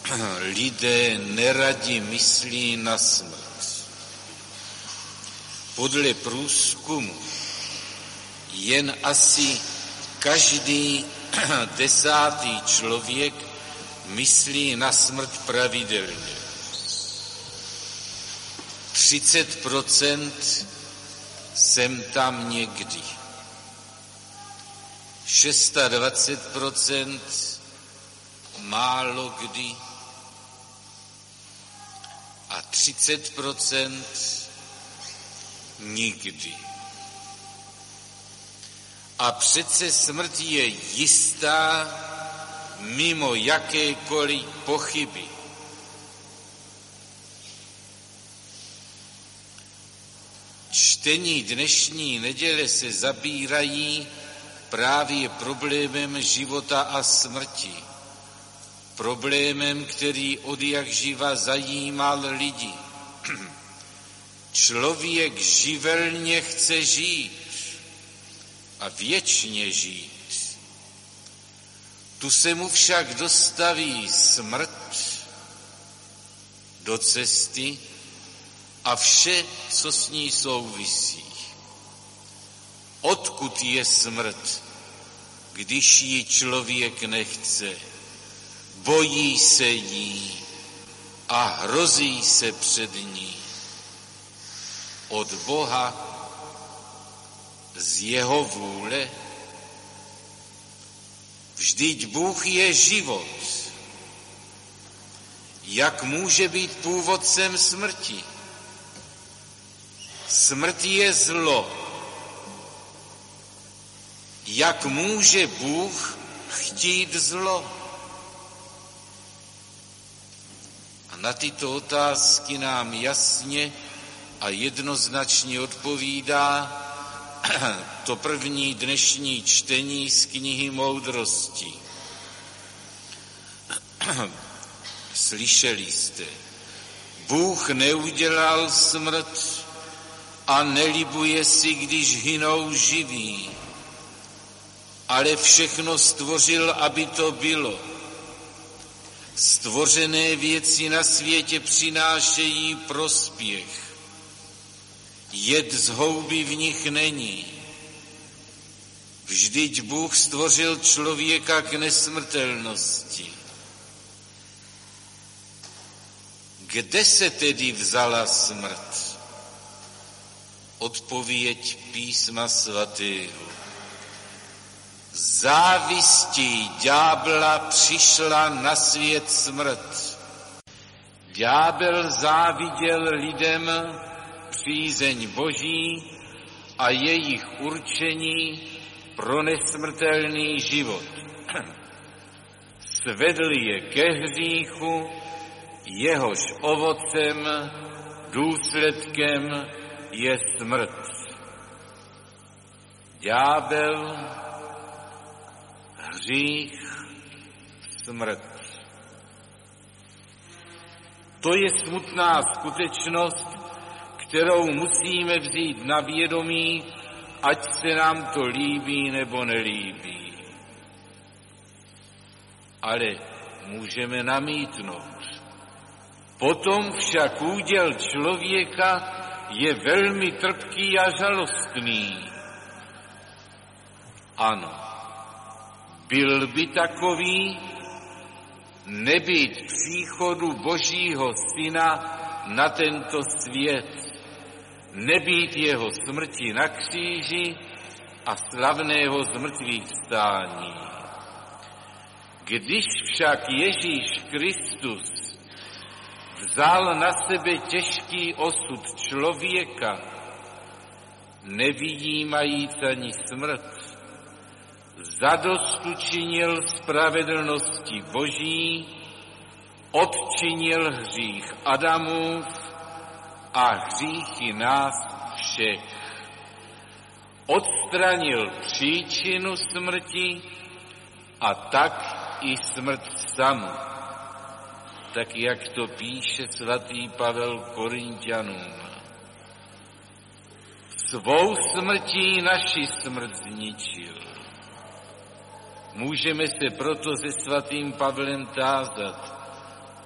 lidé neradi myslí na smrt. Podle průzkumu jen asi každý 10. člověk myslí na smrt pravidelně. 30% sem tam někdy. 26% málo kdy a 30% nikdy. A přece smrt je jistá mimo jakékoliv pochyby. Čtení dnešní neděle se zabírají právě problémem života a smrti. Problémem, který odjakživa zajímal lidi. Člověk živelně chce žít a věčně žít. Tu se mu však dostaví smrt do cesty a vše, co s ní souvisí. Odkud je smrt, když ji člověk nechce? Bojí se jí a hrozí se před ní. Od Boha, z jeho vůle? Vždyť Bůh je život. Jak může být původcem smrti? Smrt je zlo. Jak může Bůh chtít zlo? A na tyto otázky nám jasně a jednoznačně odpovídá to první dnešní čtení z knihy Moudrosti. Slyšeli jste, Bůh neudělal smrt a nelibuje si, když hynou živí, ale všechno stvořil, aby to bylo. Stvořené věci na světě přinášejí prospěch. Jed z houby v nich není. Vždyť Bůh stvořil člověka k nesmrtelnosti. Kde se tedy vzala smrt? Odpověď písma svatého. Závistí ďábla přišla na svět smrt. Ďábel záviděl lidem přízeň Boží a jejich určení pro nesmrtelný život. Svedl je ke hříchu, jehož ovocem, důsledkem je smrt. Ďábel, hřích, smrt. To je smutná skutečnost, kterou musíme vzít na vědomí, ať se nám to líbí nebo nelíbí. Ale můžeme namítnout. Potom však úděl člověka je velmi trpký a žalostný. Ano, byl by takový, nebýt příchodu Božího Syna na tento svět, nebýt jeho smrti na kříži a slavného zmrtvých vstání. Když však Ježíš Kristus vzal na sebe těžký osud člověka, nevyjímajíc ani smrt, zadost učinil spravedlnosti Boží, odčinil hřích Adamův a hříchy nás všech. Odstranil příčinu smrti a tak i smrt samu. Tak jak to píše svatý Pavel Korinťanům. Svou smrtí naši smrt zničil. Můžeme se proto se svatým Pavlem tázat,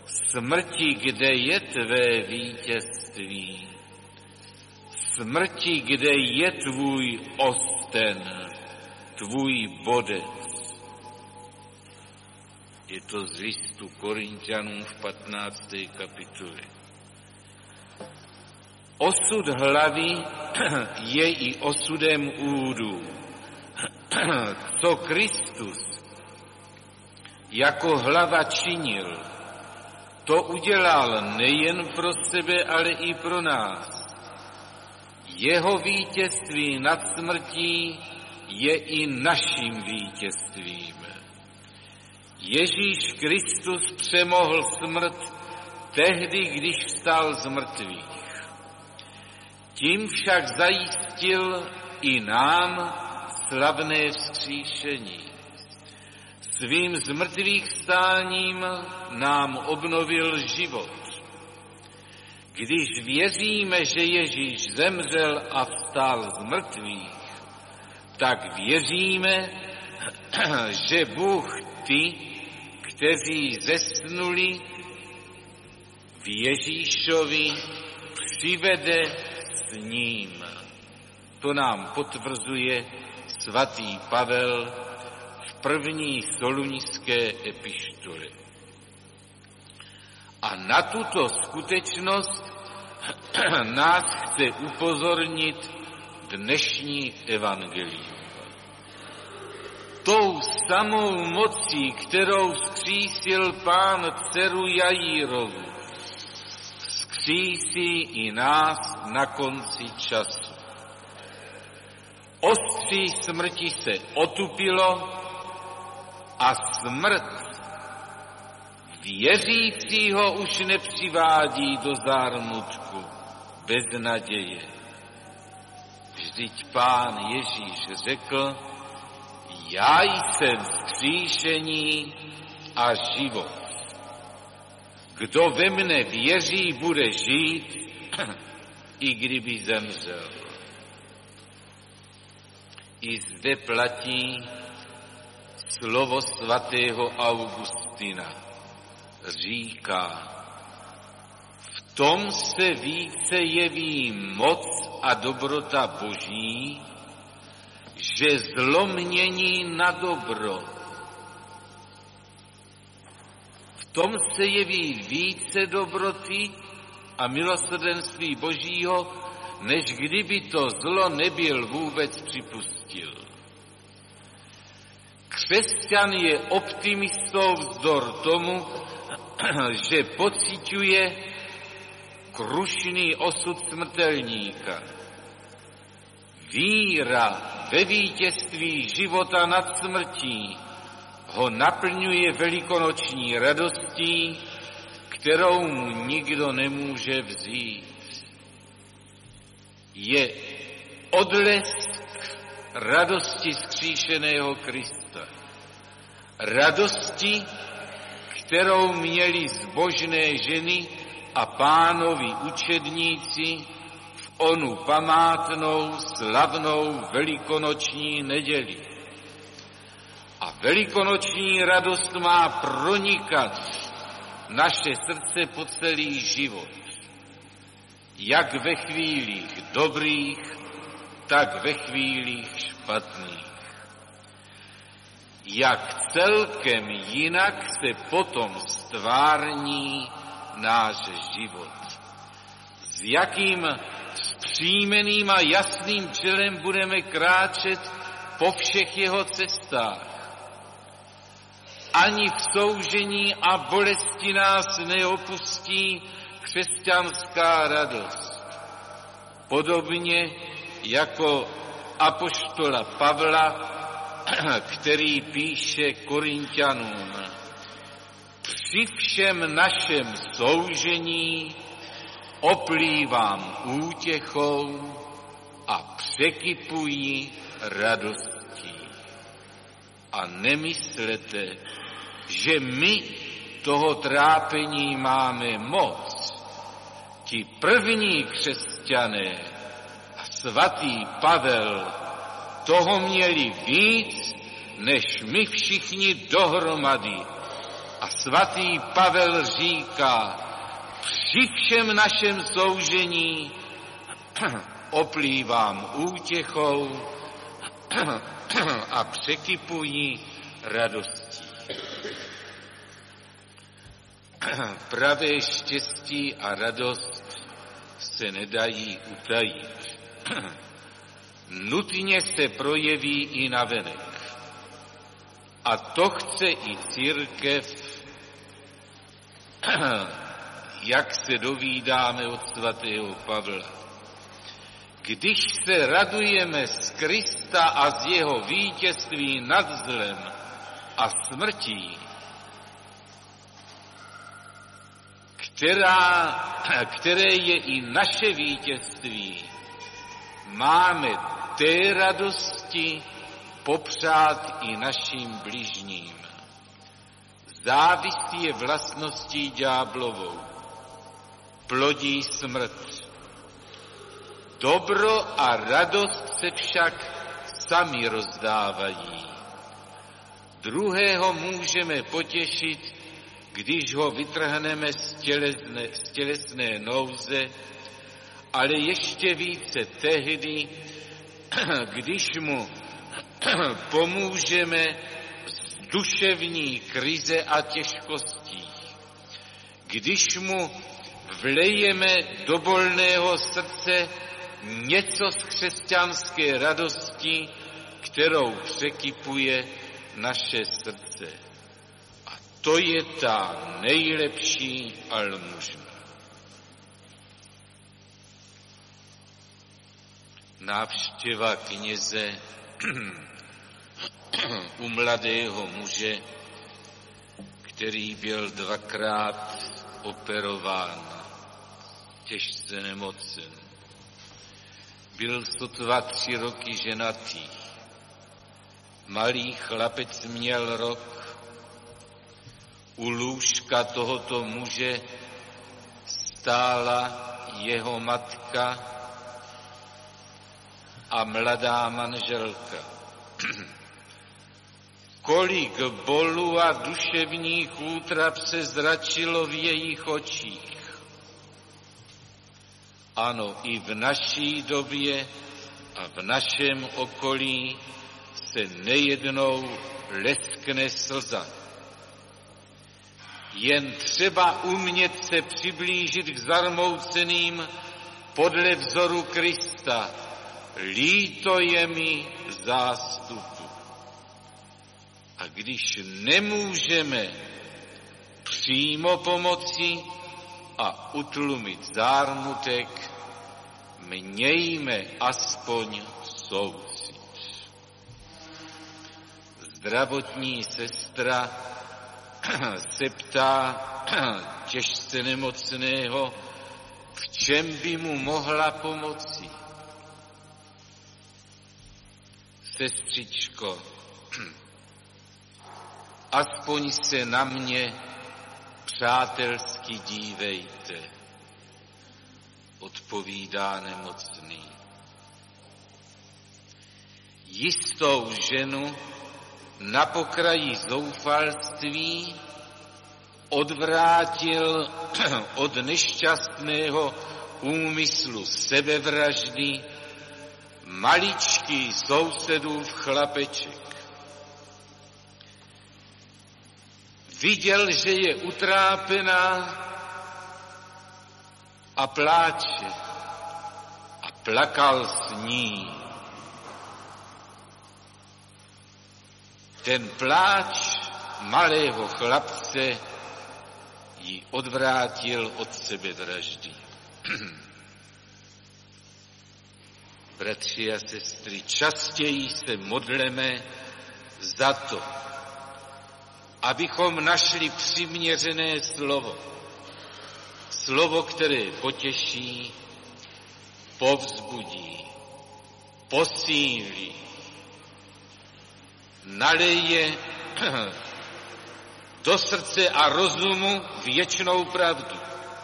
Smrti, kde je tvé vítězství? Smrti, kde je tvůj osten, tvůj bodec? Je to z listu Korinťanům v 15. kapitole. Osud hlavy je i osudem údu. Co Kristus jako hlava činil, to udělal nejen pro sebe, ale i pro nás. Jeho vítězství nad smrtí je i naším vítězstvím. Ježíš Kristus přemohl smrt tehdy, když vstal z mrtvých. Tím však zajistil i nám slavné vzkříšení. Svým zmrtvých vstáním nám obnovil život. Když věříme, že Ježíš zemřel a vstal z mrtvých, tak věříme, že Bůh ty, kteří zesnuli v Ježíšovi, přivede s ním. To nám potvrzuje svatý Pavel v první Solunské epištole. A na tuto skutečnost nás chce upozornit dnešní evangelium. Tou samou mocí, kterou vzkřísil Pán dceru Jajírovu, vzkřísí i nás na konci času. Ostří smrti se otupilo a smrt věřícího už nepřivádí do zármutku bez naděje. Vždyť Pán Ježíš řekl: Já jsem vzkříšení a život. Kdo ve mne věří, bude žít, i kdyby zemřel. I zde platí slovo svatého Augustina. Říká: v tom se více jeví moc a dobrota Boží, že zlo mění na dobro. V tom se jeví více dobroty a milosrdenství Božího, než kdyby to zlo nebyl vůbec připustil. Křesťan je optimistou vzdor tomu, že pociťuje krušný osud smrtelníka. Víra ve vítězství života nad smrtí ho naplňuje velikonoční radostí, kterou mu nikdo nemůže vzít. Je odlesk radosti vzkříšeného Krista. Radosti, kterou měli zbožné ženy a Pánovi učedníci v onu památnou, slavnou velikonoční neděli. A velikonoční radost má pronikat naše srdce po celý život. Jak ve chvílích dobrých, tak ve chvílích špatných. Jak celkem jinak se potom stvární náš život. S jakým vzpřímeným a jasným čelem budeme kráčet po všech jeho cestách. Ani v soužení a bolesti nás neopustí křesťanská radost. Podobně jako apoštola Pavla, který píše Korinťanům: při všem našem soužení oplývám útěchou a překypuji radostí. A nemyslete, že my toho trápení máme moc. Ti první křesťané a svatý Pavel toho měli víc, než my všichni dohromady. A svatý Pavel říká, při všem našem soužení oplývám útěchou a překypují radostí. Pravé štěstí a radost se nedají utajit. Nutně se projeví i navenek. A to chce i církev, jak se dovídáme od svatého Pavla. Když se radujeme z Krista a z jeho vítězství nad zlem a smrtí, které je i naše vítězství, máme té radosti popřát i našim bližním. Závist je vlastností ďáblovou, plodí smrt. Dobro a radost se však sami rozdávají. Druhého můžeme potěšit, když ho vytrhneme z tělesné nouze, ale ještě více tehdy, když mu pomůžeme z duševní krize a těžkostí, když mu vlejeme do bolného srdce něco z křesťanské radosti, kterou překypuje naše srdce. A to je ta nejlepší almužna. Návštěva kněze u mladého muže, který byl 2krát operován, těžce nemocen. Byl sotva 3 roky ženatý. Malý chlapec měl rok. U lůžka tohoto muže stála jeho matka a mladá manželka. Kolik bolů a duševních útrap se zračilo v jejich očích. Ano, i v naší době a v našem okolí se nejednou leskne slza. Jen třeba umět se přiblížit k zarmouceným podle vzoru Krista. Líto je mi zástupu. A když nemůžeme přímo pomoci a utlumit zármutek, mějme aspoň soucit. Zdravotní sestra se ptá těžce nemocného, v čem by mu mohla pomoci. Sestřičko, aspoň se na mě přátelsky dívejte, odpovídá nemocný. Jistou ženu na pokraji zoufalství odvrátil od nešťastného úmyslu sebevraždy maličký sousedův chlapeček. Viděl, že je utrápená a pláče a plakal s ní. Ten pláč malého chlapce ji odvrátil od sebevraždy. Bratři a sestry, častěji se modleme za to, abychom našli přiměřené slovo. Slovo, které potěší, povzbudí, posílí, naleje do srdce a rozumu věčnou pravdu.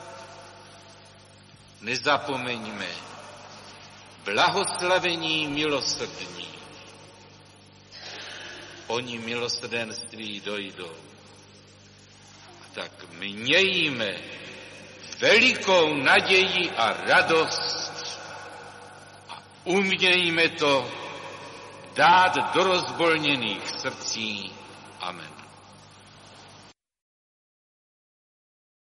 Nezapomeňme, blahoslavení milosrdní. Oni milosrdenství dojdou. tak mějme velikou naději a radost a umějme to dát do rozbolněných srdcí. Amen.